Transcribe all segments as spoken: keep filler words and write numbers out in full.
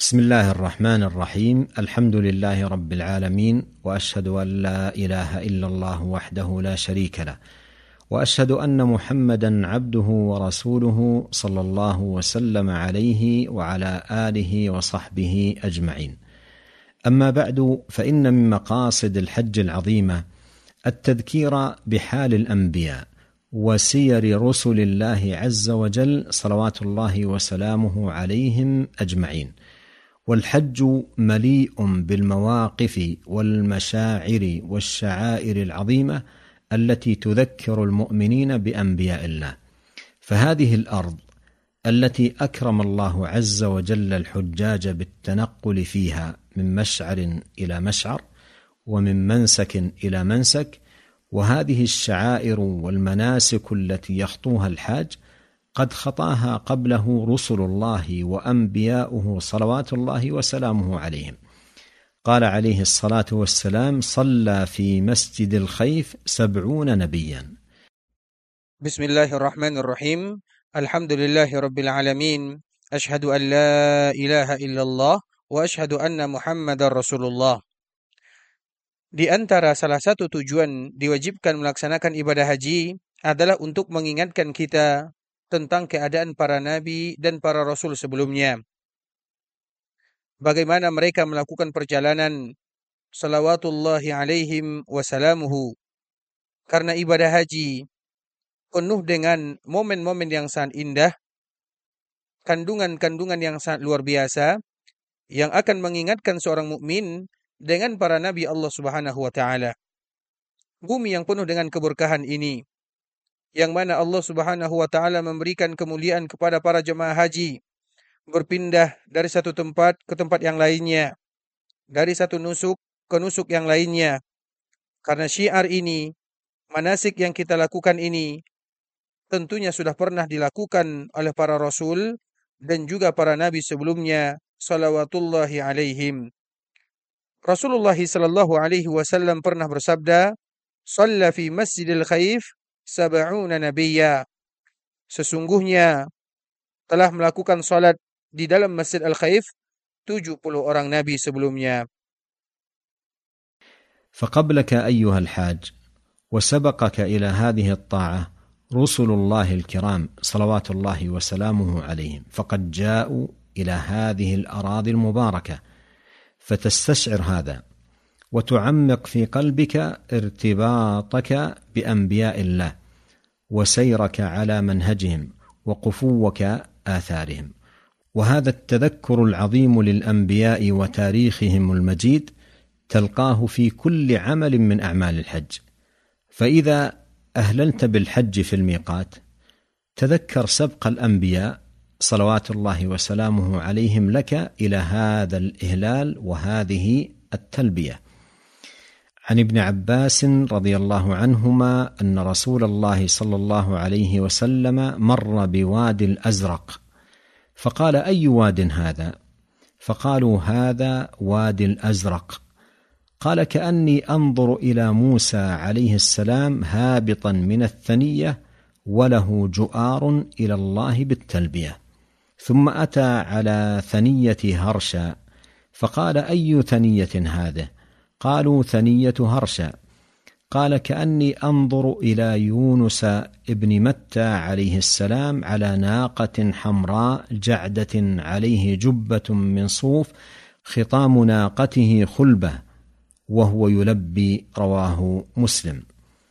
بسم الله الرحمن الرحيم. الحمد لله رب العالمين، وأشهد أن لا إله إلا الله وحده لا شريك له، وأشهد أن محمدا عبده ورسوله صلى الله وسلم عليه وعلى آله وصحبه أجمعين. أما بعد، فإن من مقاصد الحج العظيمة التذكير بحال الأنبياء وسير رسل الله عز وجل صلوات الله وسلامه عليهم أجمعين. والحج مليء بالمواقف والمشاعر والشعائر العظيمة التي تذكر المؤمنين بأنبياء الله. فهذه الأرض التي أكرم الله عز وجل الحجاج بالتنقل فيها من مشعر إلى مشعر ومن منسك إلى منسك، وهذه الشعائر والمناسك التي يخطوها الحاج قد خطاها قبله رسل الله وأنبياؤه صلوات الله وسلامه عليهم. قال عليه الصلاة والسلام: صلى في مسجد الخيف سبعون نبيا. بسم الله الرحمن الرحيم. الحمد لله رب العالمين. أشهد أن لا إله إلا الله وأشهد أن محمد رسول الله. Di antara salah satu tujuan diwajibkan melaksanakan ibadah haji adalah untuk mengingatkan kita tentang keadaan para nabi dan para rasul sebelumnya. Bagaimana mereka melakukan perjalanan salawatullahi alaihim wasalamuhu. Karena ibadah haji penuh dengan momen-momen yang sangat indah, kandungan-kandungan yang sangat luar biasa, yang akan mengingatkan seorang mukmin dengan para nabi Allah Subhanahu wa taala. Bumi yang penuh dengan keberkahan ini, yang mana Allah Subhanahu wa taala memberikan kemuliaan kepada para jemaah haji, berpindah dari satu tempat ke tempat yang lainnya, dari satu nusuk ke nusuk yang lainnya. Karena syiar ini, manasik yang kita lakukan ini tentunya sudah pernah dilakukan oleh para rasul dan juga para nabi sebelumnya salawatullahi alaihim. Rasulullah sallallahu alaihi wasallam pernah bersabda, "Shalla fi Masjidil Khaif sab'una nabiyya." Sesungguhnya telah melakukan salat di dalam Masjid Al-Khaif tujuh puluh orang nabi sebelumnya. فقبلك أيها الحاج وسبقك إلى هذه الطاعة رسل الله الكرام صلوات الله وسلامه عليهم، فقد جاءوا إلى هذه الأراضي المباركة، فتستشعر هذا وتعمق في قلبك ارتباطك بأنبياء الله وسيرك على منهجهم وقفوك آثارهم. وهذا التذكر العظيم للأنبياء وتاريخهم المجيد تلقاه في كل عمل من أعمال الحج. فإذا أهللت بالحج في الميقات تذكر سبق الأنبياء صلوات الله وسلامه عليهم لك إلى هذا الإهلال وهذه التلبية. عن ابن عباس رضي الله عنهما أن رسول الله صلى الله عليه وسلم مر بواد الأزرق، فقال: أي واد هذا؟ فقالوا: هذا واد الأزرق. قال: كأني أنظر إلى موسى عليه السلام هابطا من الثنية وله جؤار إلى الله بالتلبية. ثم أتى على ثنية هرشا، فقال: أي ثنية هذه؟ قالوا: ثنية هرشا. قال: كأني أنظر إلى يونس ابن متى عليه السلام على ناقة حمراء جعدة عليه جبة من صوف خطام ناقته خلبة وهو يلبي. رواه مسلم.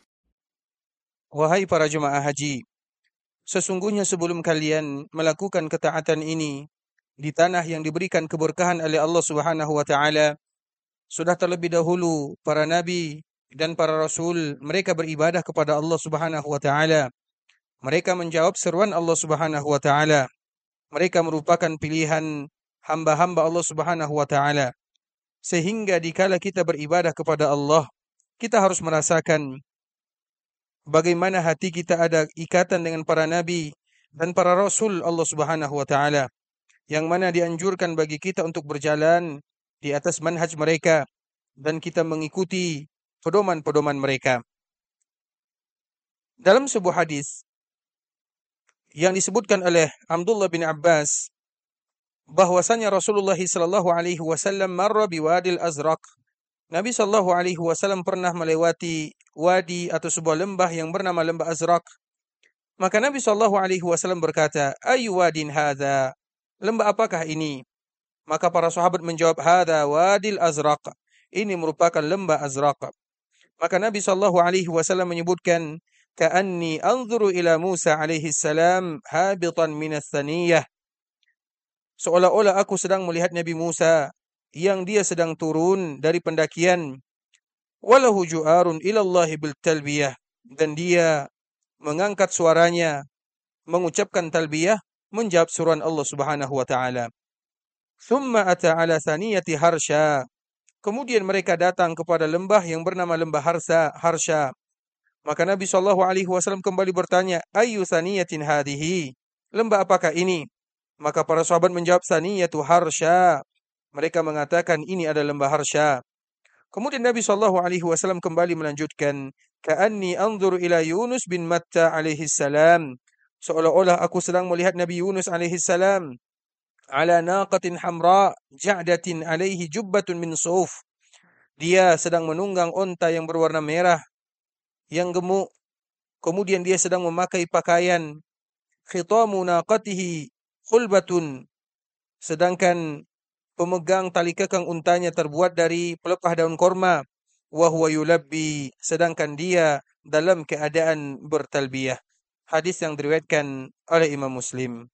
Wahai para jemaah haji, sesungguhnya sebelum kalian melakukan ketaatan ini di tanah yang diberikan keberkahan oleh Allah Subhanahu wa taala, sudah terlebih dahulu para nabi dan para rasul mereka beribadah kepada Allah Subhanahu wa taala. Mereka menjawab seruan Allah Subhanahu wa taala. Mereka merupakan pilihan hamba-hamba Allah Subhanahu wa taala. Sehingga dikala kita beribadah kepada Allah, kita harus merasakan bagaimana hati kita ada ikatan dengan para nabi dan para rasul Allah Subhanahu wa taala, yang mana dianjurkan bagi kita untuk berjalan di atas manhaj mereka dan kita mengikuti pedoman-pedoman mereka. Dalam sebuah hadis yang disebutkan oleh Abdullah bin Abbas bahwasanya Rasulullah sallallahu alaihi wasallam marra biwadil Azraq. Nabi sallallahu alaihi wasallam pernah melewati wadi atau sebuah lembah yang bernama lembah Azraq. Maka Nabi sallallahu alaihi wasallam berkata, "Ayu wadin hadza?" Lembah apakah ini? Maka para sahabat menjawab, "Hadza wadil Azraq." Ini merupakan lembah Azraq. Maka Nabi sallallahu alaihi wasallam menyebutkan, "Ka'anni anzuru ila Musa alaihi salam habitan minas thaniyah." Seolah-olah aku sedang melihat Nabi Musa yang dia sedang turun dari pendakian. Walahu ju'arun ilallahi bil talbiyah, dan dia mengangkat suaranya mengucapkan talbiyah menjawab suruhan Allah Subhanahu wa taala. Thumma ata ala thaniyati Harsha. Kemudian mereka datang kepada lembah yang bernama lembah Harsha, Harsha. Maka Nabi sallallahu alaihi wasallam kembali bertanya, "Ayyu thaniyatin hadhihi?" Lembah apakah ini? Maka para sahabat menjawab, "Thaniyatu Harsha." Mereka mengatakan ini adalah lembah Harsha. Kemudian Nabi sallallahu alaihi wasallam kembali melanjutkan, "Ka'anni anzuru ila Yunus bin Matta alaihi salam." Seolah-olah aku sedang melihat Nabi Yunus alaihi salam ala naqatin hamra ja'datin alaihi jubbatun min suf. Dia sedang menunggang unta yang berwarna merah yang gemuk. Kemudian dia sedang memakai pakaian khitamu naqatihi khulbatun, sedangkan pemegang tali kekang untanya terbuat dari pelepah daun korma. Wa huwa yulabbi, sedangkan dia dalam keadaan bertalbiyah. Hadis yang diriwayatkan oleh Imam Muslim.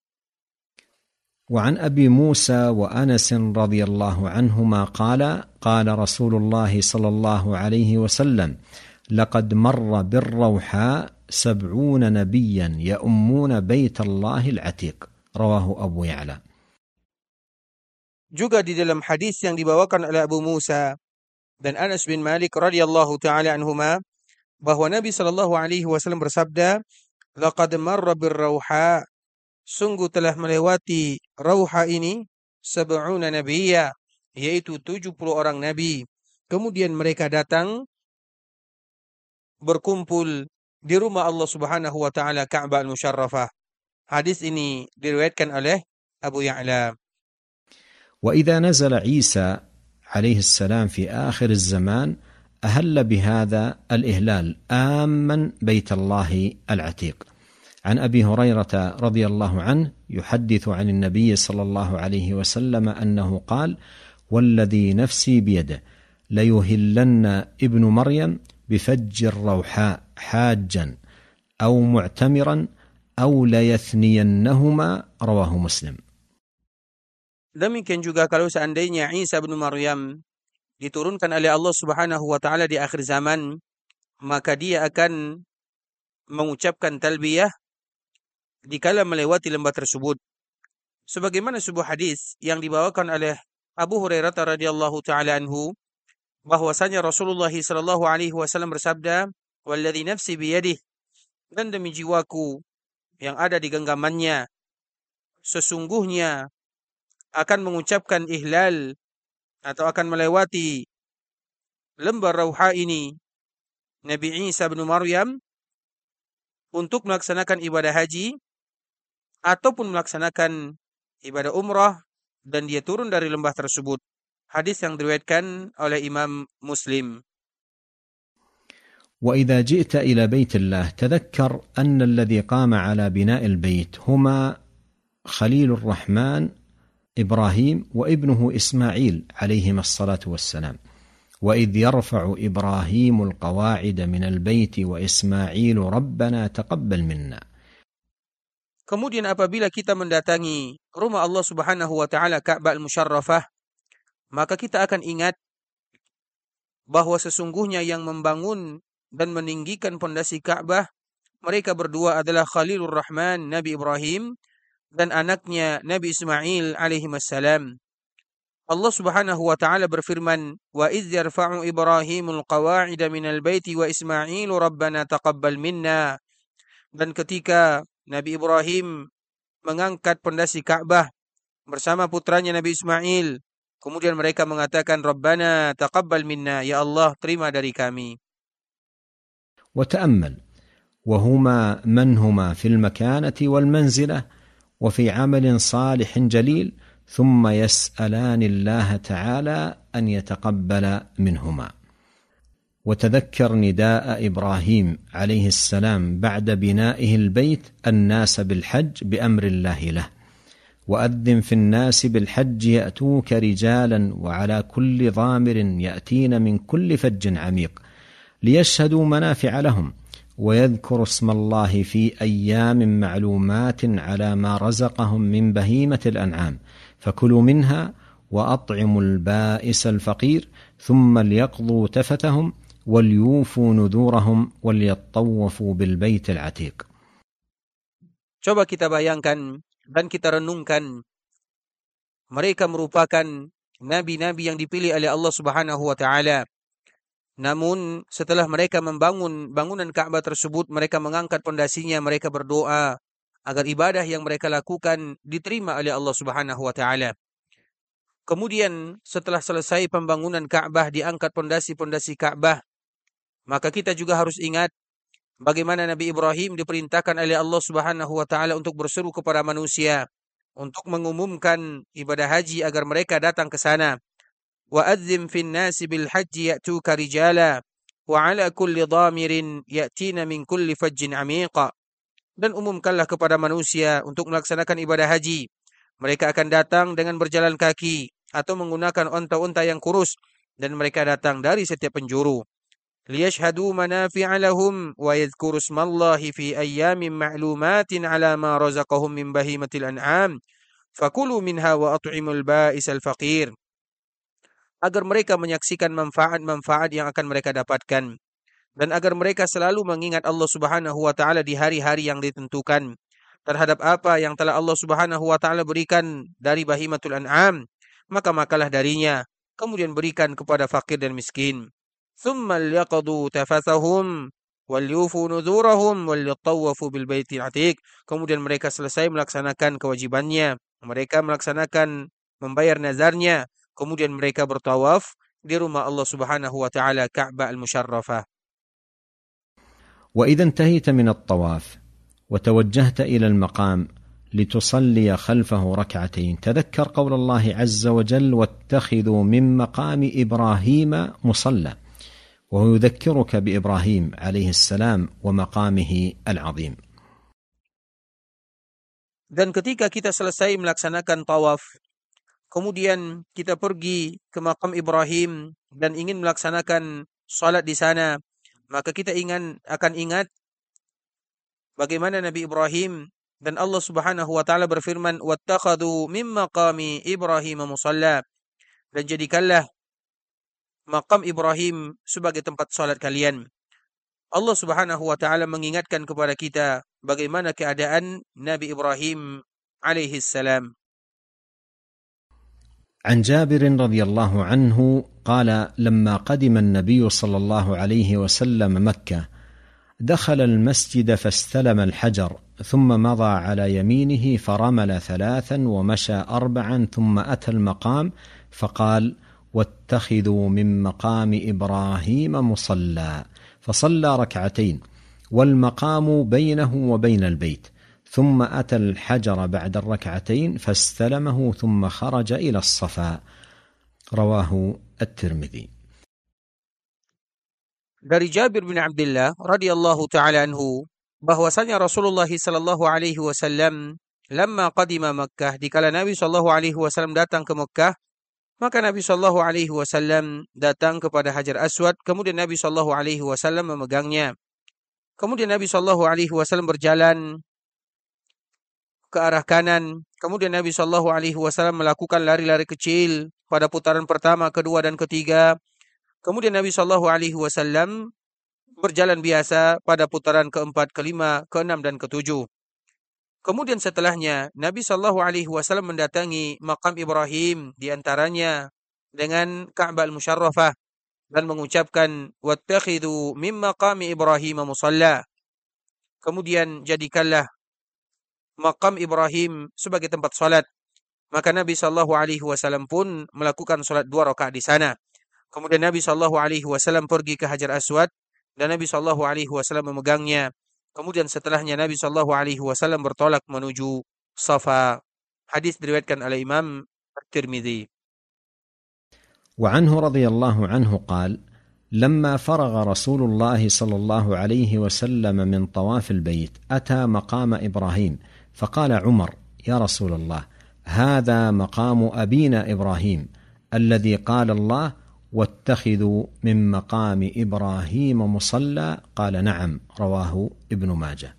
وعن أبي موسى وأنس رضي الله عنهما قال قال رسول الله صلى الله عليه وسلم لقد مر بالروحاء سبعون نبيا يؤمون بيت الله العتيق رواه أبو يعلى. Juga di dalam hadis yang dibawakan oleh Abu Musa dan Anas bin Malik radhiyallahu taala anhuma, bahwa Nabi sallallahu alaihi wasallam bersabda, "Laqad marra bir-rauha." Sungguh telah melewati Rauha ini sab'una nabiyya, yaitu tujuh puluh orang nabi. Kemudian mereka datang berkumpul di rumah Allah Subhanahu wa taala, Ka'bah al-Musyarrafah. Hadis ini diriwayatkan oleh Abu Ya'la. وإذا نزل عيسى عليه السلام في آخر الزمان أهل بهذا الإهلال آمن بيت الله العتيق. عن أبي هريرة رضي الله عنه يحدث عن النبي صلى الله عليه وسلم أنه قال: والذي نفسي بيده ليهلن ابن مريم بفج الروحاء حاجا أو معتمرا أو ليثنينهما. رواه مسلم. Demikian juga kalau seandainya Isa bin Maryam diturunkan oleh Allah Subhanahu wa taala di akhir zaman, maka dia akan mengucapkan talbiyah dikala melewati lembah tersebut. Sebagaimana sebuah hadis yang dibawakan oleh Abu Hurairah radhiyallahu taala anhu, bahwasanya Rasulullah sallallahu alaihi wasallam bersabda, "Walladzi nafsi biyadihi," dan demi jiwaku yang ada di genggamannya, sesungguhnya akan mengucapkan ihlal atau akan melewati lembah Rauha ini Nabi Isa bin Maryam untuk melaksanakan ibadah haji ataupun melaksanakan ibadah umrah, dan dia turun dari lembah tersebut. Hadis yang diriwayatkan oleh Imam Muslim. وإذا جئت إلى بيت الله تذكر أن الذي قام على بناء البيت هما خليل الرحمن إبراهيم وابنه إسماعيل عليهما الصلاة والسلام. وإذ يرفع إبراهيم القواعد من البيت وإسماعيل ربنا تقبل منا. Kemudian apabila kita mendatangi rumah Allah Subhanahu wa taala, Ka'bah al-Musyarrafah, maka kita akan ingat bahwa sesungguhnya yang membangun dan meninggikan pondasi Ka'bah, mereka berdua adalah Khalilur Rahman, Nabi Ibrahim, dan anaknya Nabi Ismail alaihi wassalam. Allah Subhanahu wa taala berfirman, "Wa idz yarfa'u Ibrahimul qawa'ida minal baiti wa Ismailu rabbana taqabbal minna." Dan ketika Nabi Ibrahim mengangkat pondasi Ka'bah bersama putranya Nabi Ismail, kemudian mereka mengatakan, "Rabbana taqabbal minna," ya Allah, terima dari kami. وتأمل وهما من هما في المكانة والمنزلة وفي عمل صالح جليل ثم يسألان الله تعالى أن يتقبل منهما. وتذكر نداء إبراهيم عليه السلام بعد بنائه البيت الناس بالحج بأمر الله له: وأذن في الناس بالحج يأتوك رجالا وعلى كل ضامر يأتين من كل فج عميق ليشهدوا منافع لهم ويذكروا اسم الله في أيام معلومات على ما رزقهم من بهيمة الأنعام فكلوا منها وأطعموا البائس الفقير ثم ليقضوا تفتهم وليوفوا نذورهم وليطوفوا بالبيت العتيق. Coba kita bayangkan dan kita renungkan, mereka merupakan nabi-nabi yang dipilih oleh Allah Subhanahu wa taala. Namun setelah mereka membangun bangunan Ka'bah tersebut, mereka mengangkat pondasinya, mereka berdoa agar ibadah yang mereka lakukan diterima oleh Allah Subhanahu wa taala. Kemudian setelah selesai pembangunan Ka'bah, diangkat pondasi-pondasi Ka'bah, maka kita juga harus ingat bagaimana Nabi Ibrahim diperintahkan oleh Allah Subhanahu wa taala untuk berseru kepada manusia untuk mengumumkan ibadah haji agar mereka datang ke sana. وَأَذِّمْ فِي النَّاسِ بِالْحَجِّ يَأْتُوكَ رِجَالًا وَعَلَى كُلِّ ضَامِرٍ يَأْتِينَ مِنْ كُلِّ فَجٍّ عَمِيقٍ. Dan umumkanlah kepada manusia untuk melaksanakan ibadah haji. Mereka akan datang dengan berjalan kaki atau menggunakan onta-onta yang kurus, dan mereka datang dari setiap penjuru. لِيَشْهَدُوا مَنَافِعَ لَهُمْ وَيَذْكُرُوا اسْمَ اللَّهِ فِي أَيَّامٍ مَعْلُومَاتٍ عَلَى مَا رَزَقَهُم مِّن بَهِيمَةِ الْأَنْعَامِ فَكُلُوا مِنْهَا وَأَطْعِمُوا الْبَائِسَ الْفَقِيرَ. Agar mereka menyaksikan manfaat-manfaat yang akan mereka dapatkan, dan agar mereka selalu mengingat Allah Subhanahu wa taala di hari-hari yang ditentukan terhadap apa yang telah Allah Subhanahu wa taala berikan dari bahimatul an'am, maka makalah darinya, kemudian berikan kepada fakir dan miskin. Tsumma liyaqdu tafathahum walyufu nuzurahum walyatawafu bil baitil atiq. Kemudian mereka selesai melaksanakan kewajibannya, mereka melaksanakan membayar nazarnya, kemudian mereka bertawaf di rumah Allah Subhanahu wa taala Ka'bah al-Musharrafah. وإذا انتهيت من الطواف وتوجهت إلى المقام لتصلي خلفه ركعتين تذكر قول الله عز وجل: واتخذوا من مقام إبراهيم مصلى، وهو يذكرك بإبراهيم عليه السلام ومقامه العظيم. Dan ketika kita selesai melaksanakan tawaf, kemudian kita pergi ke makam Ibrahim dan ingin melaksanakan salat di sana, maka kita ingat akan ingat bagaimana Nabi Ibrahim dan Allah Subhanahu wa taala berfirman: "Wattakhadhu min maqami Ibrahim musalla." Dan jadikanlah makam Ibrahim sebagai tempat salat kalian. Allah Subhanahu wa taala mengingatkan kepada kita bagaimana keadaan Nabi Ibrahim alaihi salam. عن جابر رضي الله عنه قال: لما قدم النبي صلى الله عليه وسلم مكة دخل المسجد فاستلم الحجر ثم مضى على يمينه فرمل ثلاثا ومشى أربعا ثم أتى المقام فقال: واتخذوا من مقام إبراهيم مصلى، فصلى ركعتين والمقام بينه وبين البيت، ثم أتى الحجر بعد الركعتين فاستلمه ثم خرج إلى الصفا. رواه الترمذي. Dari Jabir bin Abdullah radhiyallahu taala anhu bahwasanya Rasulullah sallallahu alaihi wasallam lamma qadima Makkah, dikala Nabi sallallahu alaihi wasallam datang ke Makkah, maka Nabi sallallahu alaihi wasallam datang kepada Hajar Aswad, kemudian Nabi sallallahu alaihi wasallam memegangnya. Kemudian Nabi sallallahu alaihi wasallam berjalan ke arah kanan. Kemudian Nabi sallallahu alaihi wasallam melakukan lari-lari kecil pada putaran pertama, kedua dan ketiga. Kemudian Nabi sallallahu alaihi wasallam berjalan biasa pada putaran keempat, kelima, keenam dan ketujuh. Kemudian setelahnya Nabi sallallahu alaihi wasallam mendatangi makam Ibrahim, di antaranya dengan Ka'bah al-Musharrafah, dan mengucapkan: "Wattakhidhu min maqami Ibrahim musalla." Kemudian jadikanlah makam Ibrahim sebagai tempat salat. Maka Nabi sallallahu alaihi wasallam pun melakukan salat dua rakaat di sana. Kemudian Nabi sallallahu alaihi wasallam pergi ke Hajar Aswad dan Nabi sallallahu alaihi wasallam memegangnya. Kemudian setelahnya Nabi sallallahu alaihi wasallam bertolak menuju Safa. Hadis diriwayatkan oleh Imam At-Tirmidzi. وعنه رضي الله عنه قال: لما فرغ رسول الله صلى الله عليه وسلم من طواف البيت أتى مقام إبراهيم فقال عمر: يا رسول الله، هذا مقام أبينا إبراهيم الذي قال الله: واتخذوا من مقام إبراهيم مصلى. قال: نعم. رواه ابن ماجه.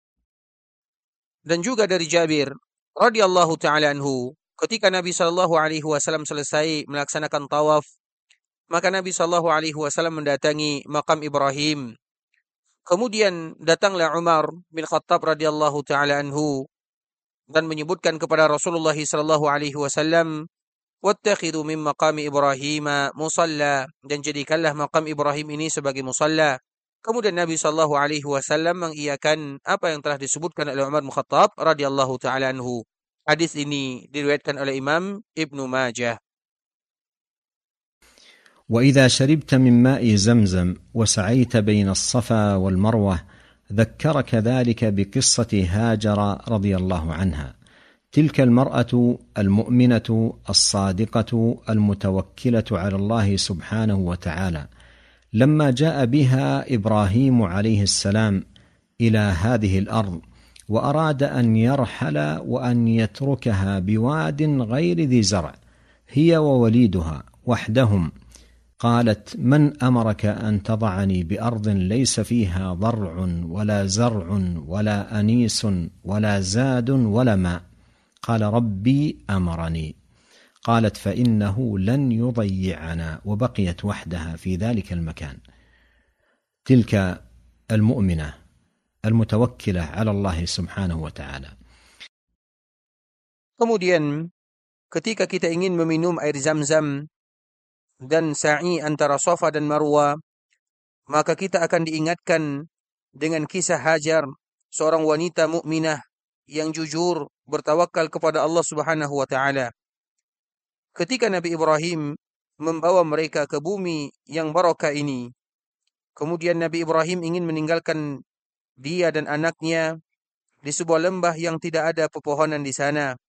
Dan juga dari Jabir radhiyallahu taala anhu, ketika Nabi sallallahu alaihi wasallam selesai melaksanakan tawaf, maka Nabi sallallahu alaihi wasallam mendatangi makam Ibrahim. Kemudian datanglah Umar bin Khattab radhiyallahu taala anhu dan menyebutkan kepada Rasulullah sallallahu alaihi wasallam, "Wattakhidhu min maqami Ibrahim musalla," dan jadikanlah makam Ibrahim ini sebagai musalla. Kemudian Nabi sallallahu alaihi wasallam mengiyakan apa yang telah disebutkan oleh Umar bin Khattab radhiyallahu taala anhu. Hadis ini diriwayatkan oleh Imam Ibnu Majah. وإذا شربت من ماء زمزم وسعيت بين الصفا والمروة ذكرك ذلك بقصة هاجر رضي الله عنها. تلك المرأة المؤمنة الصادقة المتوكلة على الله سبحانه وتعالى، لما جاء بها إبراهيم عليه السلام إلى هذه الأرض وأراد أن يرحل وأن يتركها بواد غير ذي زرع هي ووليدها وحدهم، قالت: من أمرك أن تضعني بأرض ليس فيها ضرع ولا زرع ولا أنيس ولا زاد ولا ماء؟ قال: ربي أمرني. قالت: فإنه لن يضيعنا، وبقيت وحدها في ذلك المكان. تلك المؤمنة المتوكلة على الله سبحانه وتعالى. Kemudian ketika kita ingin meminum air Zam-Zam dan sa'i antara Safa dan Marwa, maka kita akan diingatkan dengan kisah Hajar, seorang wanita mukminah yang jujur bertawakal kepada Allah Subhanahu wa taala. Ketika Nabi Ibrahim membawa mereka ke bumi yang barokah ini, kemudian Nabi Ibrahim ingin meninggalkan dia dan anaknya di sebuah lembah yang tidak ada pepohonan di sana.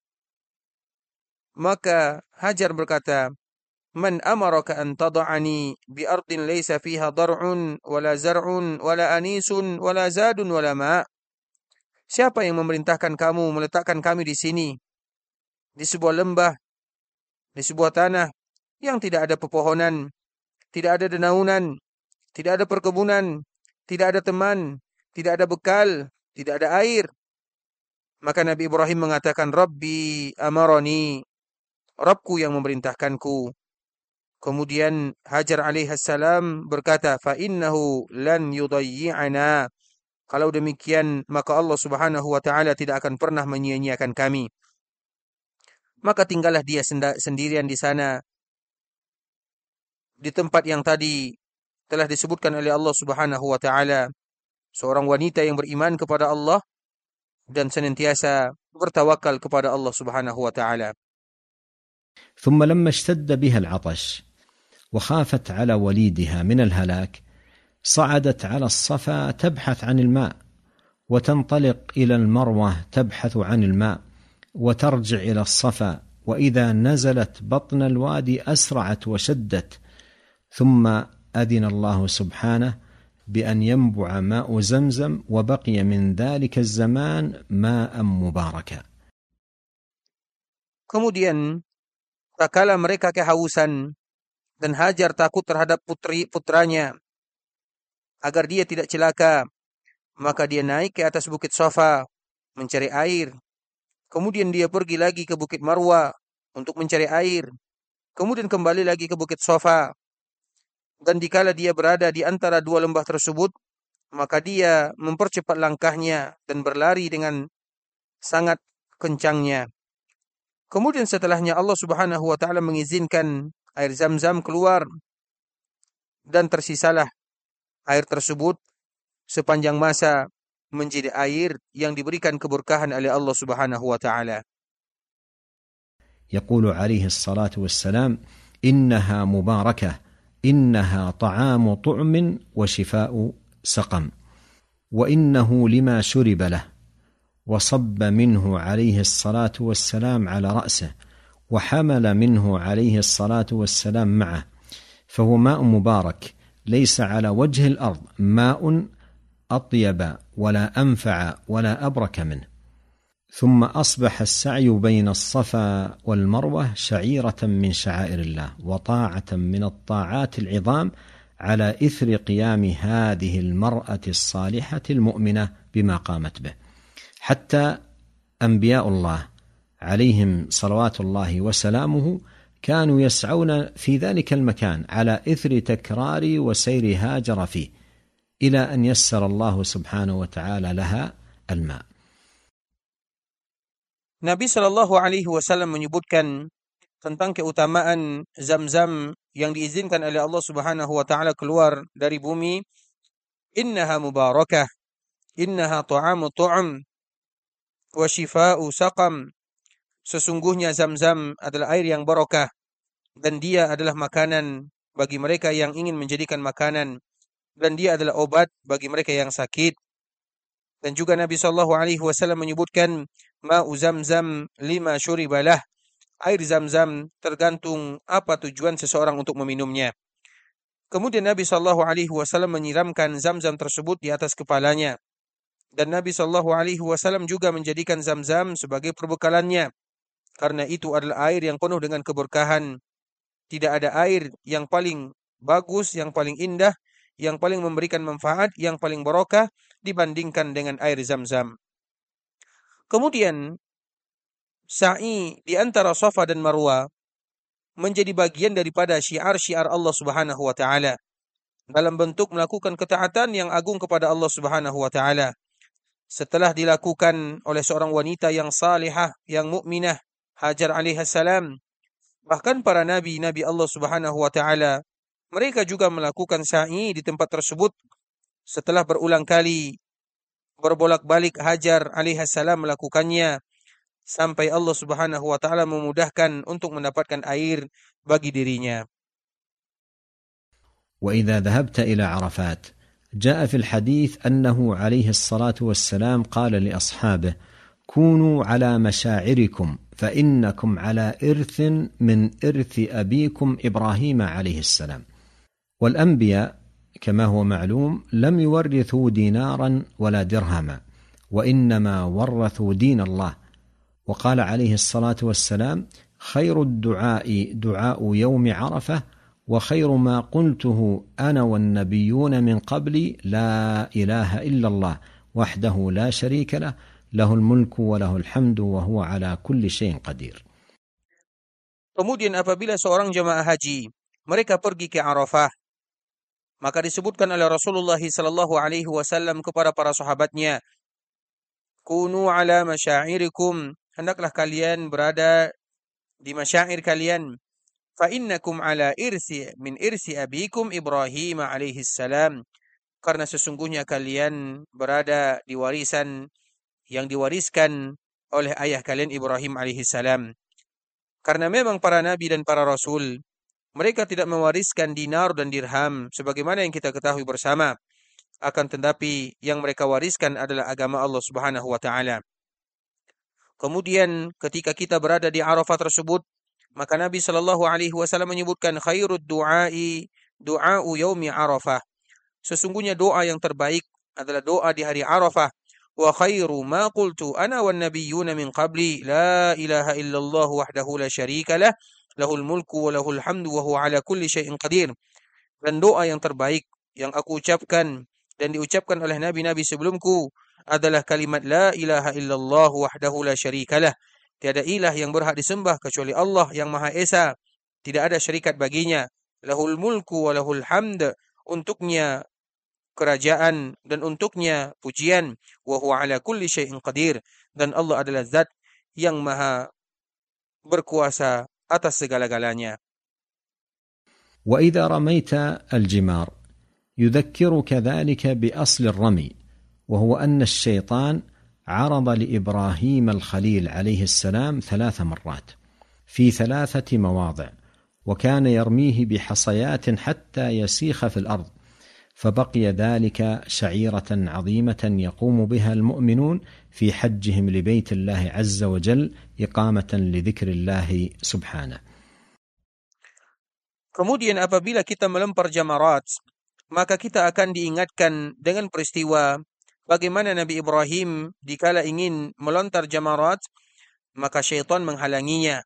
Maka Hajar berkata, "Man amaraka an tad'ani bi ardin laysa fiha dar'un wala zar'un wala anisun wala zadun wala ma'?" Siapa yang memerintahkan kamu meletakkan kami di sini, di sebuah lembah, di sebuah tanah yang tidak ada pepohonan, tidak ada dedaunan, tidak ada perkebunan, tidak ada teman, tidak ada bekal, tidak ada air? Maka Nabi Ibrahim mengatakan, "Rabbi amarani," Rabbku yang memerintahkanku. Kemudian Hajar alaihissalam berkata, "Fa innahu lan yudayyi'ana." Kalau demikian, maka Allah Subhanahu wa taala tidak akan pernah menyia-nyiakan kami. Maka tinggallah dia sendirian di sana, di tempat yang tadi telah disebutkan oleh Allah Subhanahu wa taala, seorang wanita yang beriman kepada Allah dan senantiasa bertawakal kepada Allah Subhanahu wa taala. ثم لما اشتد بها العطش وخافت على وليدها من الهلاك صعدت على الصفا تبحث عن الماء، وتنطلق إلى المروة تبحث عن الماء، وترجع إلى الصفا، وإذا نزلت بطن الوادي أسرعت وشدت، ثم أذن الله سبحانه بأن ينبع ماء زمزم، وبقي من ذلك الزمان ماء مباركا. Kemudian tatkala mereka kehausan dan Hajar takut terhadap putri putranya agar dia tidak celaka, maka dia naik ke atas bukit Safa mencari air. Kemudian dia pergi lagi ke bukit Marwa untuk mencari air. Kemudian kembali lagi ke bukit Safa. Dan dikala dia berada di antara dua lembah tersebut, maka dia mempercepat langkahnya dan berlari dengan sangat kencangnya. Kemudian setelahnya Allah Subhanahu wa taala mengizinkan air Zam-Zam keluar, dan tersisalah air tersebut sepanjang masa menjadi air yang diberikan keberkahan oleh Allah Subhanahu wa taala. يقول عليه الصلاة والسلام: إنها مباركة، إنها طعام طعم وشفاء سقم، وإنه لما شرب له، وصب منه عليه الصلاة والسلام على رأسه وحمل منه عليه الصلاة والسلام معه، فهو ماء مبارك ليس على وجه الأرض ماء أطيب ولا أنفع ولا أبرك منه. ثم أصبح السعي بين الصفا والمروة شعيرة من شعائر الله وطاعة من الطاعات العظام على إثر قيام هذه المرأة الصالحة المؤمنة بما قامت به. حتى أنبياء الله عليهم صلوات الله وسلامه كانوا يسعون في ذلك المكان على إثر تكرار وسير هاجر فيه إلى أن يسر الله سبحانه وتعالى لها الماء. Nabi Shallallahu Alaihi Wasallam menyebutkan tentang keutamaan Zam-Zam yang diizinkan oleh Allah Subhanahu Wa Taala keluar dari bumi. Innaha mubarakah, innaha ta'amu tu'am, wa shifa'u saqam. Sesungguhnya Zam-Zam adalah air yang barakah dan dia adalah makanan bagi mereka yang ingin menjadikan makanan, dan dia adalah obat bagi mereka yang sakit. Dan juga Nabi Shallallahu Alaihi Wasallam menyebutkan ma'u Zam-Zam lima syuribalah, air Zam-Zam tergantung apa tujuan seseorang untuk meminumnya. Kemudian Nabi Shallallahu Alaihi Wasallam menyiramkan Zam-Zam tersebut di atas kepalanya, dan Nabi Shallallahu Alaihi Wasallam juga menjadikan Zam-Zam sebagai perbekalannya, karena itu adalah air yang penuh dengan keberkahan. Tidak ada air yang paling bagus, yang paling indah, yang paling memberikan manfaat, yang paling barokah dibandingkan dengan air Zam-Zam. Kemudian sa'i di antara Safa dan Marwa menjadi bagian daripada syiar-syiar Allah Subhanahu wa taala dalam bentuk melakukan ketaatan yang agung kepada Allah Subhanahu wa taala. Setelah dilakukan oleh seorang wanita yang salihah, yang mukminah, Hajar alaihissalam, bahkan para nabi nabi Allah Subhanahu wa taala mereka juga melakukan sa'i di tempat tersebut. Setelah berulang kali berbolak-balik Hajar alaihissalam melakukannya sampai Allah Subhanahu wa taala memudahkan untuk mendapatkan air bagi dirinya. وإذا ذهبت إلى عرفات جاء في الحديث أنه عليه الصلاة والسلام قال لأصحابه كونوا على مشاعركم فإنكم على إرث من إرث أبيكم إبراهيم عليه السلام. والأنبياء كما هو معلوم لم يورثوا دينارا ولا درهما، وإنما ورثوا دين الله. وقال عليه الصلاة والسلام خير الدعاء دعاء يوم عرفة، وخير ما قلته أنا والنبيون من قبلي لا إله إلا الله وحده لا شريك له له الملك وله الحمد وهو على كل شيء قدير. Kemudian apabila seorang jemaah haji mereka pergi ke Arafah, maka disebutkan oleh Rasulullah sallallahu alaihi wasallam kepada para sahabatnya, kunu ala masyairikum, hendaklah kalian berada di masyair kalian, fa innakum ala irsi min irsi abikum Ibrahim alaihi salam, karena sesungguhnya kalian berada di warisan yang diwariskan oleh ayah kalian Ibrahim alaihi salam. Karena memang para nabi dan para rasul mereka tidak mewariskan dinar dan dirham sebagaimana yang kita ketahui bersama, akan tetapi yang mereka wariskan adalah agama Allah Subhanahu wa taala. Kemudian ketika kita berada di Arafah tersebut, maka Nabi sallallahu alaihi wasallam menyebutkan khairud du'ai du'a'u yaumi Arafah. Sesungguhnya doa yang terbaik adalah doa di hari Arafah. Wa khairu ma qultu ana wan nabiyyuna min qabli la ilaha illallah wahdahu la syarika lah lahul mulku wa lahul hamdu wa huwa ala kulli syai'in qadir. Dan doa yang terbaik yang aku ucapkan dan diucapkan oleh nabi-nabi sebelumku adalah kalimat la ilaha illallah wahdahu la syarikalah. Tiada ilah yang berhak disembah kecuali Allah yang Maha Esa, tidak ada syarikat baginya. Lahul mulku wa lahul hamd, untuknya kerajaan dan untuknya pujian. Wa huwa ala kulli syai'in qadir, dan Allah adalah zat yang Maha berkuasa atas segala-galanya. وإذا رميت الجمار يذكرك ذلك بأصل الرمي، وهو أن الشيطان عرض لإبراهيم الخليل عليه السلام ثلاث مرات في ثلاثة مواضع، وكان يرميه بحصيات حتى يسيخ في الأرض، فبقي ذلك شعيرة عظيمة يقوم بها المؤمنون في حجهم لبيت الله عز وجل إقامة لذكر الله سبحانه. Kemudian apabila kita melempar jamarat, maka kita akan diingatkan dengan peristiwa bagaimana Nabi Ibrahim dikala ingin melontar jamarat, maka syaitan menghalanginya.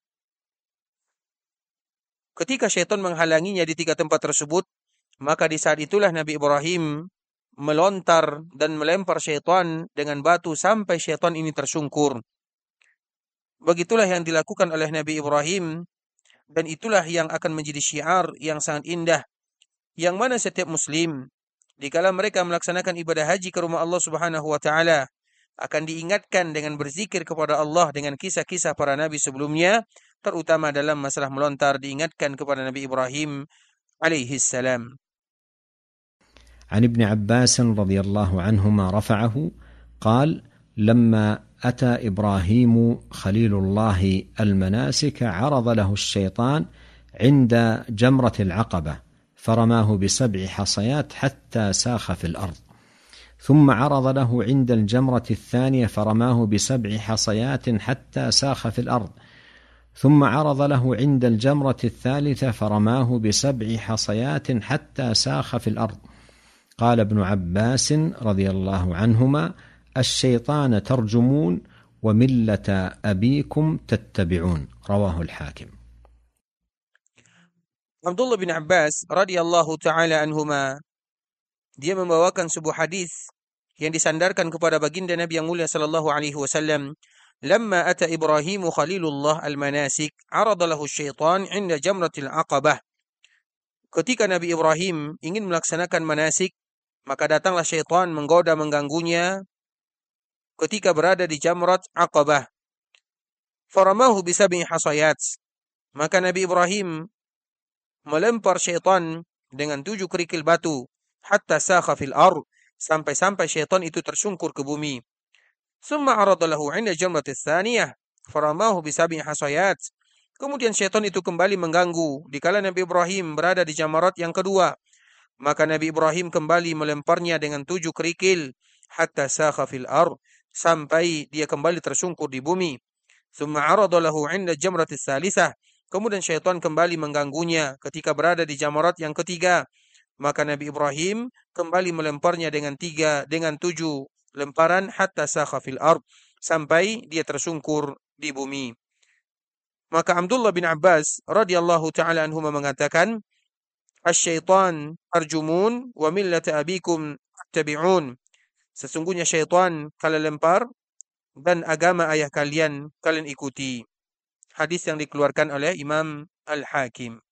Ketika syaitan menghalanginya di tiga tempat tersebut, maka di saat itulah Nabi Ibrahim melontar dan melempar syaitan dengan batu sampai syaitan ini tersungkur. Begitulah yang dilakukan oleh Nabi Ibrahim, dan itulah yang akan menjadi syiar yang sangat indah, yang mana setiap muslim dikala mereka melaksanakan ibadah haji ke rumah Allah Subhanahu wa taala akan diingatkan dengan berzikir kepada Allah dengan kisah-kisah para nabi sebelumnya, terutama dalam masalah melontar diingatkan kepada Nabi Ibrahim alaihi salam. عن ابن عباس رضي الله عنهما رفعه قال: لما أتى إبراهيم خليل الله المناسك عرض له الشيطان عند جمرة العقبة فرماه بسبع حصيات حتى ساخ في الأرض، ثم عرض له عند الجمرة الثانية فرماه بسبع حصيات حتى ساخ في الأرض، ثم عرض له عند الجمرة الثالثة فرماه بسبع حصيات حتى ساخ في الأرض. قال ابن عباس رضي الله عنهما: الشيطان ترجمون وملة أبيكم تتبعون. رواه الحاكم. Abdullah bin Abbas radhiyallahu taala anhuma, dia membawakan sebuah hadis yang disandarkan kepada baginda Nabi yang mulia sallallahu alaihi wasallam. Lamma ata Ibrahimu khalilullah al-manasik, arada lahu syaitan 'inda jamratil aqabah. Ketika Nabi Ibrahim ingin melaksanakan manasik, maka datanglah syaitan menggoda mengganggunya ketika berada di jamrat Aqabah. Faramahu bisab'i hasayat. Maka Nabi Ibrahim melempar syaitan dengan tujuh kerikil batu, hatta sakha fil ard, sampai-sampai syaitan itu tersungkur ke bumi. Summa arada lahu 'inda jamratis tsaniyah, faramahu bisab'i hasayat. Kemudian syaitan itu kembali mengganggu dikala Nabi Ibrahim berada di jamarat yang kedua. Maka Nabi Ibrahim kembali melemparnya dengan tujuh kerikil, hatta sakha fil ard, sampai dia kembali tersungkur di bumi. Tsumma arada lahu 'inda jamratis tsalisah. Kemudian syaitan kembali mengganggunya ketika berada di jamarat yang ketiga. Maka Nabi Ibrahim kembali melemparnya dengan tiga dengan tujuh lemparan, hatta sakha fil ard, sampai dia tersungkur di bumi. Maka Abdullah bin Abbas radhiyallahu taala anhuma mengatakan, Asy-syaitan arjumun wa millata abikum tabi'un. Sesungguhnya syaitan kalian lempar dan agama ayah kalian kalian ikuti. Hadis yang dikeluarkan oleh Imam Al-Hakim.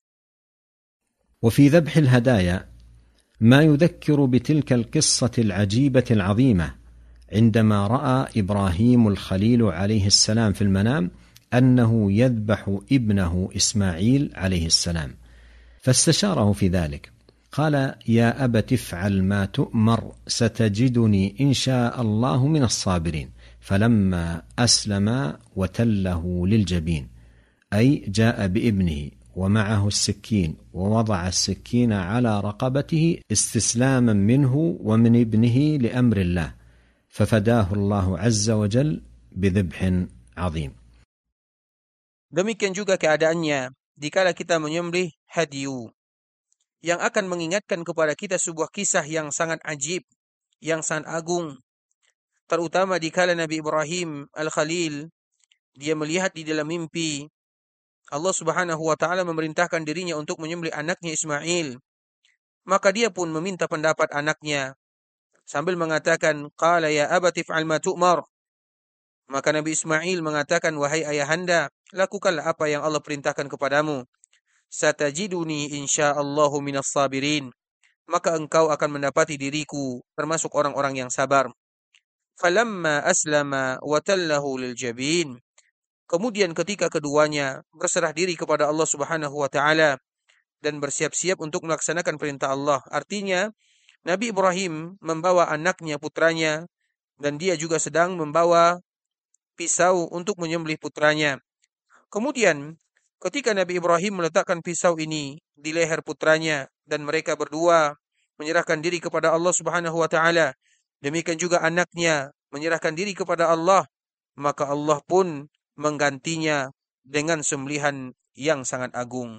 وفي ذبح الهدايا ما يذكر بتلك القصة العجيبة العظيمة عندما رأى إبراهيم الخليل عليه السلام في المنام أنه يذبح ابنه إسماعيل عليه السلام، فاستشاره في ذلك. قال: يا أبت افعل ما تؤمر ستجدني إن شاء الله من الصابرين. فلما أسلم وتله للجبين، أي جاء بابنه ومعه السكين ووضع السكين على رقبته استسلاما منه ومن ابنه لأمر الله، ففداه الله عز وجل بذبح عظيم. Demikian juga keadaannya dikala kita menyembelih hadiyu, yang akan mengingatkan kepada kita sebuah kisah yang sangat ajib, yang sangat agung. Terutama dikala Nabi Ibrahim Al-Khalil, dia melihat di dalam mimpi Allah Subhanahu wa taala memerintahkan dirinya untuk menyembelih anaknya Ismail. Maka dia pun meminta pendapat anaknya sambil mengatakan, qala ya abati fa'al ma tu'mar. Maka Nabi Ismail mengatakan, wahai ayahanda, lakukanlah apa yang Allah perintahkan kepadamu. Satajiduni insyaallahu minas sabirin. Maka engkau akan mendapati diriku termasuk orang-orang yang sabar. Falamma aslama wa tallahu lil jabin. Kemudian ketika keduanya berserah diri kepada Allah Subhanahu wa taala dan bersiap-siap untuk melaksanakan perintah Allah. Artinya Nabi Ibrahim membawa anaknya, putranya, dan dia juga sedang membawa pisau untuk menyembelih putranya. Kemudian ketika Nabi Ibrahim meletakkan pisau ini di leher putranya dan mereka berdua menyerahkan diri kepada Allah Subhanahu wa taala, demikian juga anaknya menyerahkan diri kepada Allah, maka Allah pun menggantinya dengan sembelihan yang sangat agung.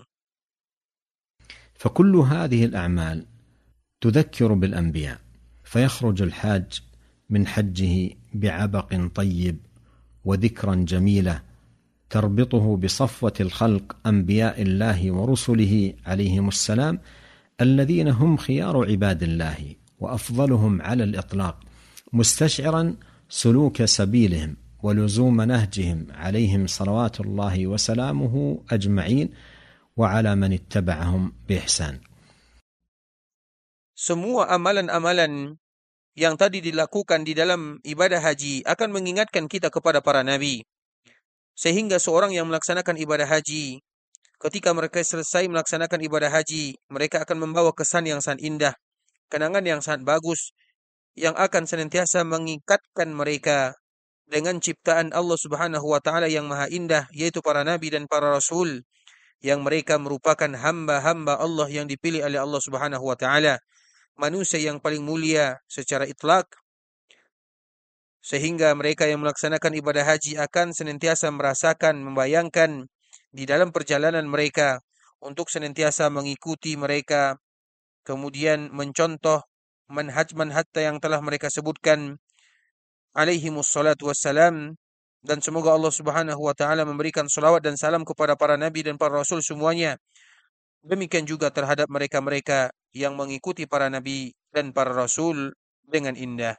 فكل هذه الأعمال تذكر بالأنبياء، فيخرج الحاج من حجه بعبق طيب وذكرا جميلة تربطه بصفوة الخلق أنبياء الله ورسله عليهم السلام، الذين هم خيار عباد الله وأفضلهم على الإطلاق، مستشعرا سلوك سبيلهم ولزوم نهجهم عليهم صلوات الله وسلامه أجمعين وعلى من اتبعهم بإحسان. Semua amalan-amalan yang tadi dilakukan di dalam ibadah haji akan mengingatkan kita kepada para nabi. Sehingga seorang yang melaksanakan ibadah haji, ketika mereka selesai melaksanakan ibadah haji, mereka akan membawa kesan yang sangat indah, kenangan yang sangat bagus, yang akan senantiasa mengikatkan mereka dengan ciptaan Allah Subhanahu wa taala yang maha indah, yaitu para nabi dan para rasul, yang mereka merupakan hamba-hamba Allah yang dipilih oleh Allah Subhanahu wa taala, manusia yang paling mulia secara itlak, sehingga mereka yang melaksanakan ibadah haji akan senantiasa merasakan, membayangkan di dalam perjalanan mereka untuk senantiasa mengikuti mereka, kemudian mencontoh manhaj-manhaj yang telah mereka sebutkan alaihimus salatu wassalam, dan semoga Allah Subhanahu wa taala memberikan salawat dan salam kepada para nabi dan para rasul semuanya. Demikian juga terhadap mereka-mereka yang mengikuti para nabi dan para rasul dengan indah.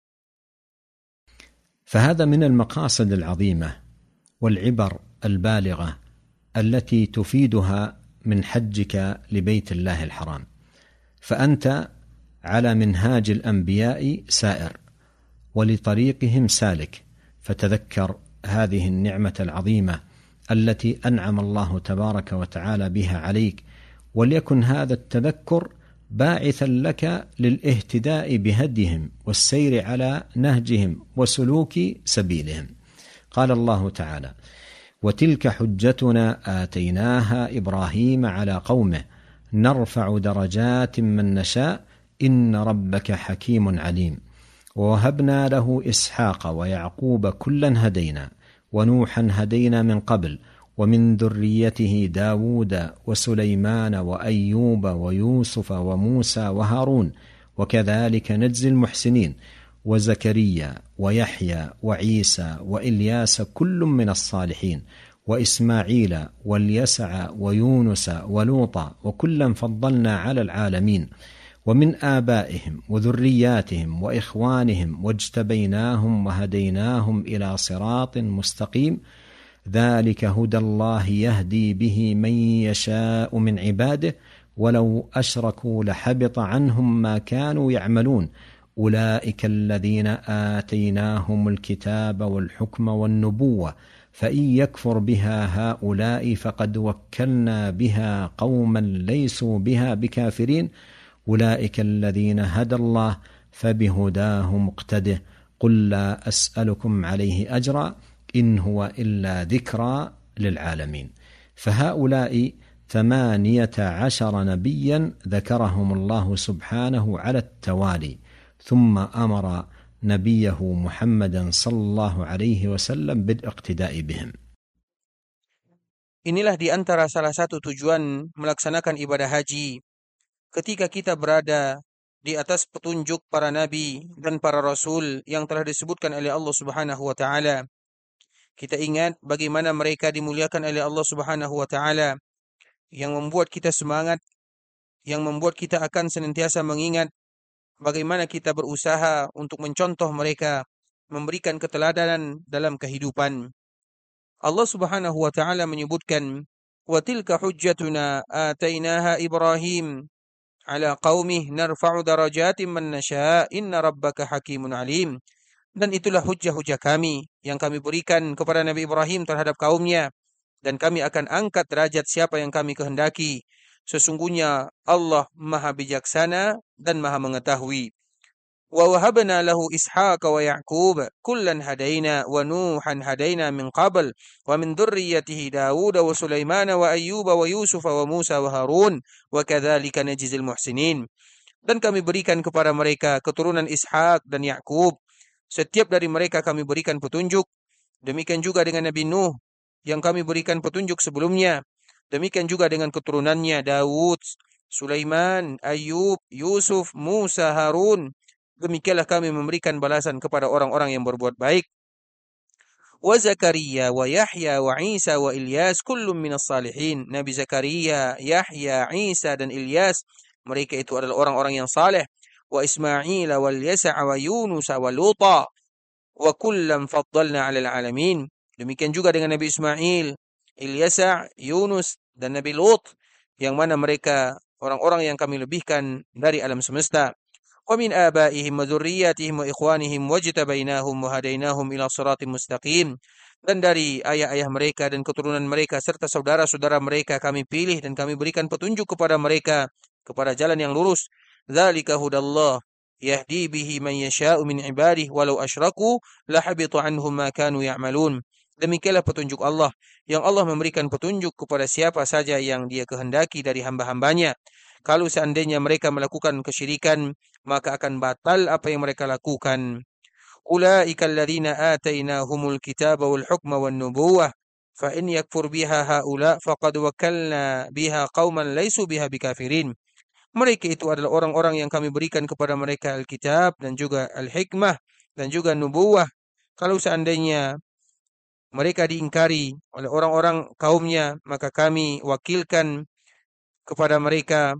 فهذا من المقاصد العظيمة والعبر البالغة التي تفيدها من حجك لبيت الله الحرام، فأنت على منهاج الأنبياء سائر ولطريقهم سالك، فتذكر هذه النعمة العظيمة التي أنعم الله تبارك وتعالى بها عليك، وليكن هذا التذكر باعثا لك للاهتداء بهديهم والسير على نهجهم وسلوك سبيلهم. قال الله تعالى: وتلك حجتنا آتيناها إبراهيم على قومه نرفع درجات من نشاء إن ربك حكيم عليم. ووهبنا له إسحاق ويعقوب كلا هدينا ونوحا هدينا من قبل ومن ذريته داود وسليمان وأيوب ويوسف وموسى وهارون وكذلك نجزي المحسنين وزكريا ويحيى وعيسى وإلياس كل من الصالحين وإسماعيل واليسع ويونس ولوطا وكلا فضلنا على العالمين ومن آبائهم وذرياتهم وإخوانهم واجتبيناهم وهديناهم إلى صراط مستقيم ذلك هدى الله يهدي به من يشاء من عباده ولو أشركوا لحبط عنهم ما كانوا يعملون أولئك الذين آتيناهم الكتاب والحكم والنبوة فإن يكفر بها هؤلاء فقد وكلنا بها قوما ليسوا بها بكافرين أولئك الذين هدى الله فبهداه مقتده قل لا أسألكم عليه أجرا إن هو إلا ذكرى للعالمين. فهؤلاء ثمانية عشر نبيا ذكرهم الله سبحانه على التوالي، ثم أمر نبيه محمدا صلى الله عليه وسلم بالاقتداء بهم. Inilah di antara salah satu tujuan melaksanakan ibadah haji. Ketika kita berada di atas petunjuk para nabi dan para rasul yang telah disebutkan oleh Allah Subhanahu wa taala, kita ingat bagaimana mereka dimuliakan oleh Allah Subhanahu wa taala, yang membuat kita semangat, yang membuat kita akan senantiasa mengingat bagaimana kita berusaha untuk mencontoh mereka, memberikan keteladanan dalam kehidupan. Allah Subhanahu wa taala menyebutkan, "Wa tilka hujjatuna atainaha Ibrahim ala qaumih narfa'u darajatin man nasha' inna rabbaka hakimun alim." Dan itulah hujjah-hujjah kami yang kami berikan kepada Nabi Ibrahim terhadap kaumnya, dan kami akan angkat derajat siapa yang kami kehendaki. Sesungguhnya Allah Maha Bijaksana dan Maha Mengetahui. Wa wahabna lahu Ishaqa wa Ya'qub kullan hadaina wa Nuhan hadaina min qabl wa min dhurriyyatihi Daud wa Sulaiman wa Ayyub wa Yusuf wa Musa wa Harun wa kadzalika najzil muhsinin. Dan kami berikan kepada mereka keturunan Ishak dan Yakub. Setiap dari mereka kami berikan petunjuk. Demikian juga dengan Nabi Nuh yang kami berikan petunjuk sebelumnya. Demikian juga dengan keturunannya Daud, Sulaiman, Ayub, Yusuf, Musa, Harun. Demikianlah kami memberikan balasan kepada orang-orang yang berbuat baik. Wa Zakaria wa Yahya wa Isa wa Ilyas kullum minas salihin. Nabi Zakaria, Yahya, Isa dan Ilyas, mereka itu adalah orang-orang yang saleh. Wa Ismail wal Yasa' wa Yunus wa Luta wa kullam faddalna 'alal 'alamin. Demikian juga dengan Nabi Ismail, Ilyasa', Yunus dan Nabi Lut, yang mana mereka orang-orang yang kami lebihkan dari alam semesta. Wa min abaihim wa dzurriyyatihim wa ikhwanihim wajtabainahum wa hadainahum ila shiratim mustaqim. Dan dari ayah-ayah mereka dan keturunan mereka serta saudara-saudara mereka kami pilih dan kami berikan petunjuk kepada mereka kepada jalan yang lurus. Dzalika hudallah yahdi bihi man yasha'u min ibadihi walau asyraku lahabita anhum ma kanu ya'malun. Demikianlah petunjuk Allah, yang Allah memberikan petunjuk kepada siapa saja yang Dia kehendaki dari hamba-hambanya. Kalau seandainya mereka melakukan kesyirikan, maka akan batal apa yang mereka lakukan. Ulaika alladzina atainahumul kitaba wal hukma wan nubuwah fa in yakfur biha haula faqad wakalna biha qauman laisu biha bikafirin. Mereka itu adalah orang-orang yang kami berikan kepada mereka Alkitab dan juga Al-Hikmah dan juga Nubuwah. Kalau seandainya mereka diingkari oleh orang-orang kaumnya, maka kami wakilkan kepada mereka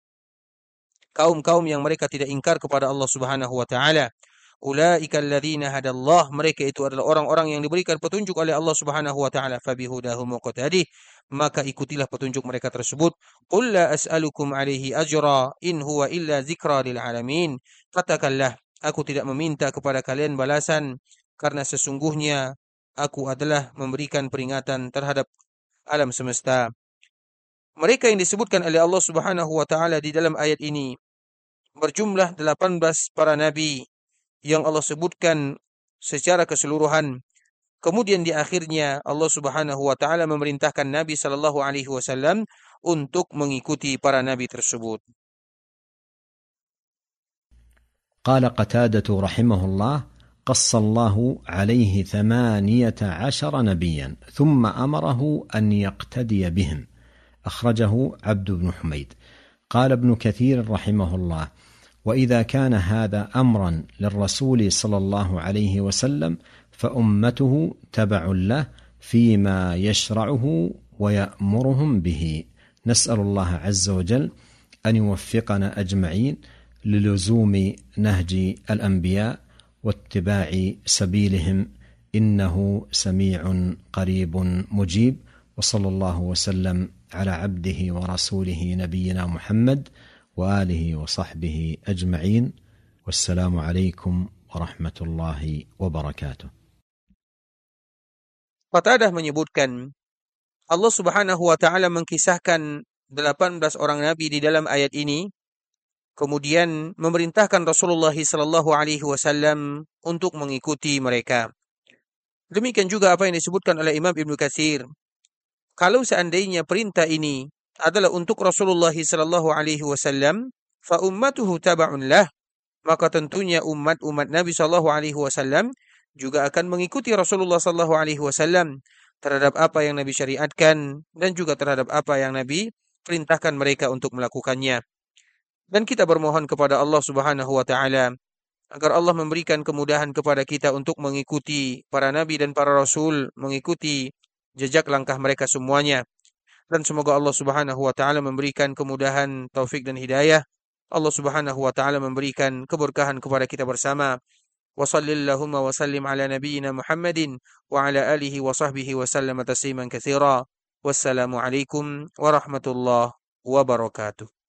kaum-kaum yang mereka tidak ingkar kepada Allah Subhanahu wa taala. Ulaika alladzina hadallah, mereka itu adalah orang-orang yang diberikan petunjuk oleh Allah Subhanahu wa taala. Fabihudahum muqtadi, maka ikutilah petunjuk mereka tersebut. Qul la as'alukum alaihi ajra in huwa illa dzikra lil alamin. Katakanlah, aku tidak meminta kepada kalian balasan karena sesungguhnya aku adalah memberikan peringatan terhadap alam semesta. Mereka yang disebutkan oleh Allah Subhanahu wa taala di dalam ayat ini berjumlah delapan belas para nabi yang Allah sebutkan secara keseluruhan. Kemudian di akhirnya Allah Subhanahu wa taala memerintahkan Nabi sallallahu alaihi wasallam untuk mengikuti para nabi tersebut. قال قتادة رحمه الله: قص الله عليه ثمانية عشر نبيا ثم أمره أن يقتدي بهم. أخرجه عبد بن حميد. قال ابن كثير رحمه الله: وإذا كان هذا أمرا للرسول صلى الله عليه وسلم فأمته تبع له فيما يشرعه ويأمرهم به. نسأل الله عز وجل أن يوفقنا أجمعين للزوم نهج الأنبياء واتباع سبيلهم، إنه سميع قريب مجيب. وصلى الله وسلم على عبده ورسوله نبينا محمد وآله وصحبه أجمعين، والسلام عليكم ورحمة الله وبركاته. Qatadah menyebutkan Allah Subhanahu wa taala mengkisahkan delapan belas orang nabi di dalam ayat ini, kemudian memerintahkan Rasulullah sallallahu alaihi wasallam untuk mengikuti mereka. Demikian juga apa yang disebutkan oleh Imam Ibnu Katsir. Kalau seandainya perintah ini adalah untuk Rasulullah sallallahu alaihi wasallam, fa ummatuhu taba'un lah, maka tentunya umat-umat Nabi sallallahu alaihi wasallam juga akan mengikuti Rasulullah sallallahu alaihi wasallam terhadap apa yang Nabi syariatkan dan juga terhadap apa yang Nabi perintahkan mereka untuk melakukannya. Dan kita bermohon kepada Allah Subhanahu wa taala agar Allah memberikan kemudahan kepada kita untuk mengikuti para nabi dan para rasul, mengikuti jejak langkah mereka semuanya. Dan semoga Allah Subhanahu wa taala memberikan kemudahan, taufik dan hidayah. Allah Subhanahu wa taala memberikan keberkahan kepada kita bersama. Wa sallallahu wa sallim ala nabiyyina Muhammadin wa ala alihi wa sahbihi wa sallam tasliman katsira. Wassalamu alaikum warahmatullahi wabarakatuh.